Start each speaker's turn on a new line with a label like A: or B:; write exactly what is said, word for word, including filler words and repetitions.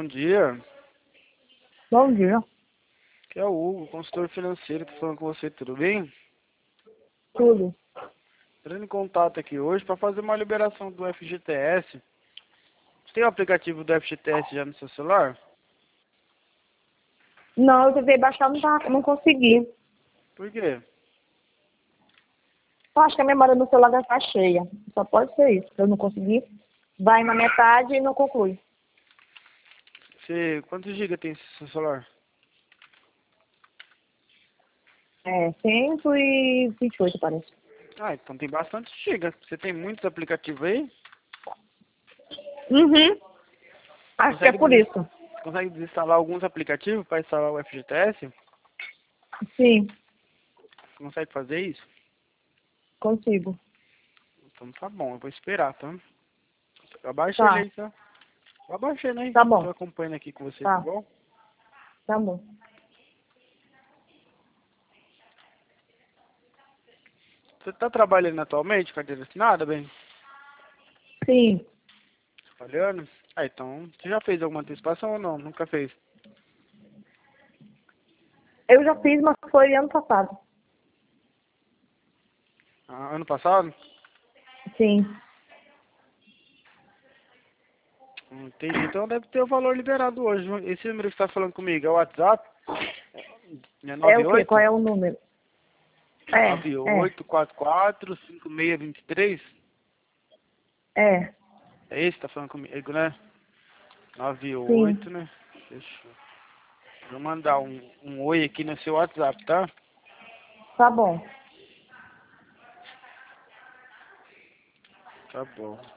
A: dia.
B: Bom dia.
A: Que é o Hugo, consultor financeiro, tô falando com você, tudo bem?
B: Tudo.
A: Entrando em contato aqui hoje para fazer uma liberação do F G T S. Você tem o aplicativo do F G T S já no seu celular?
B: Não, eu tentei baixar, não, tá, não consegui.
A: Por quê?
B: Eu acho que a memória do celular deve estar cheia. Só pode ser isso. Eu não consegui. Vai na metade e não conclui.
A: Você, quantos gigas tem esse seu celular?
B: É, cento e vinte e oito, parece.
A: Ah, então tem bastante giga. Você tem muitos aplicativos aí?
B: Uhum. Acho que é
A: Consegue,
B: por
A: des...
B: isso.
A: Consegue desinstalar alguns aplicativos para instalar o F G T S?
B: Sim,
A: Você consegue fazer isso?
B: consigo.
A: Então tá bom, eu vou esperar, tá? Eu abaixei ele
B: Tá,
A: aí, tá? Eu abaixei, né?
B: tá bom.
A: Tô acompanhando aqui com você, tá
B: Tá,
A: bom?
B: tá bom.
A: Você tá trabalhando atualmente, carteira assinada, bem?
B: Sim,
A: Trabalhando? Ah, então, você já fez alguma antecipação ou não? Nunca fez?
B: eu já fiz, mas foi ano passado.
A: Ah, ano passado?
B: Sim.
A: Hum, Entendi. Então deve ter o valor liberado hoje. Esse número que você tá falando comigo é o WhatsApp? É
B: É
A: nove
B: o quê? Qual
A: oito?
B: é o número? É,
A: nove
B: é,
A: oito quatro quatro cinco seis dois três?
B: é.
A: É esse que tá falando comigo, né? nove
B: Sim,
A: oito, né? Fechou. Vou mandar um, um oi aqui no seu WhatsApp, tá?
B: tá bom.
A: Tá bom.